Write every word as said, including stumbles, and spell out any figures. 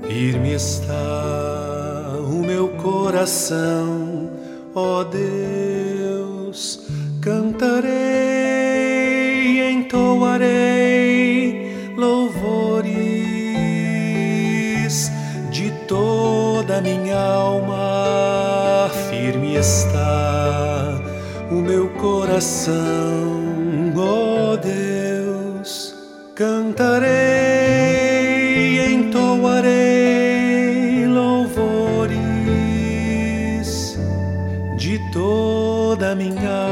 Firme está o meu coração, ó Deus, cantarei, entoarei louvores de toda a minha alma. Firme está o meu coração, ó Deus, cantarei, entoarei louvores de toda a minha